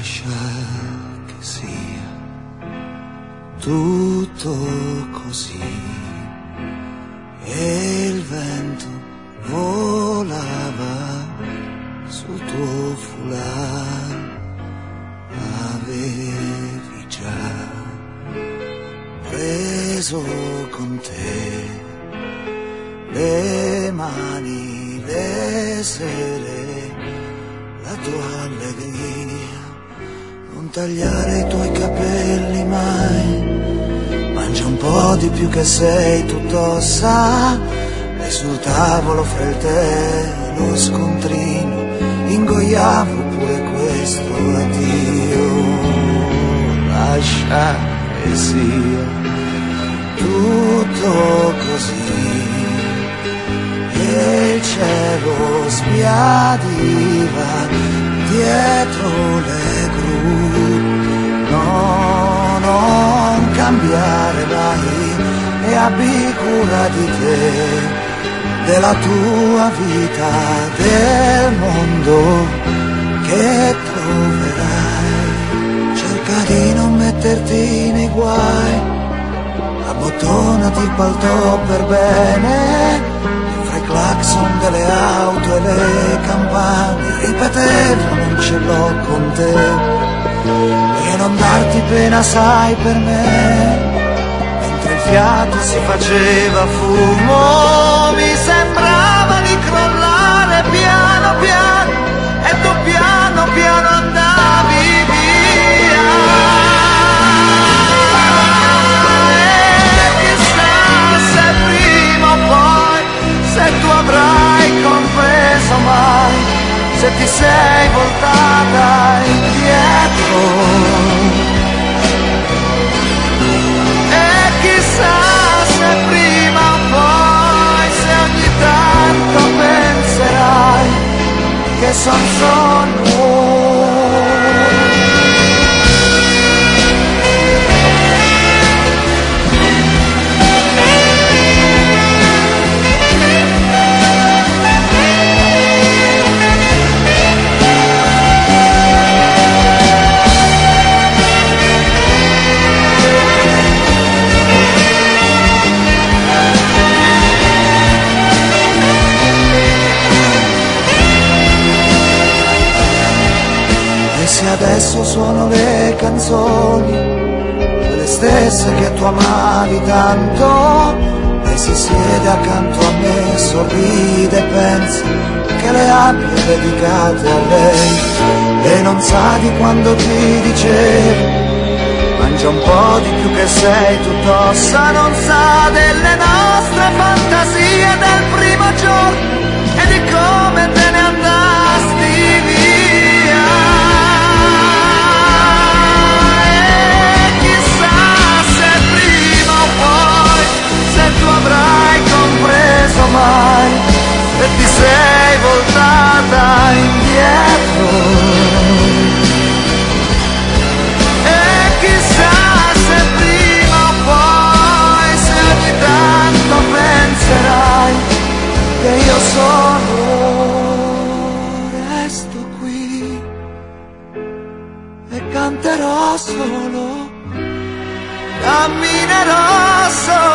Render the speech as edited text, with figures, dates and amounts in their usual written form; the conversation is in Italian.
lascia che sia tutto così. E il vento volava sul tuo foulard, avevi già preso con te le mani, le sere, la tua allegria. Non tagliare i tuoi capelli mai, mangia un po' di più che sei tutto ossa. E sul tavolo fra il tè e lo scontrino ingoiavo pure questo addio. Lascia che sia tutto così. E il cielo sbiadiva dietro le gru. No, non cambiare mai e abbi cura di te, della tua vita, del mondo che troverai. Cerca di non metterti nei guai, abbottonati il paltò per bene. I clacson delle auto e le campane ripetevano non ce l'ho con te. E non darti pena sai per me, mentre il fiato si faceva fumo mi sembrava di crollare piano piano e tu piano piano andavi via. E chissà se prima o poi, se tu avrai compreso mai, se ti sei voltata indietro. E chissà se prima o poi, se ogni tanto penserai che son solo. Se adesso suono le canzoni, quelle stesse che tu amavi tanto, lei si siede accanto a me, sorride e pensa che le abbia dedicate a lei. E non sa di quando ti dicevo, mangia un po' di più che sei tutto ossa. Non sa delle nostre fantasie del primo giorno e di come te ne andasti via. Tu avrai compreso mai e ti sei voltata indietro. E chissà se prima o poi, se ogni tanto penserai che io resto qui e canterò solo, camminerò solo.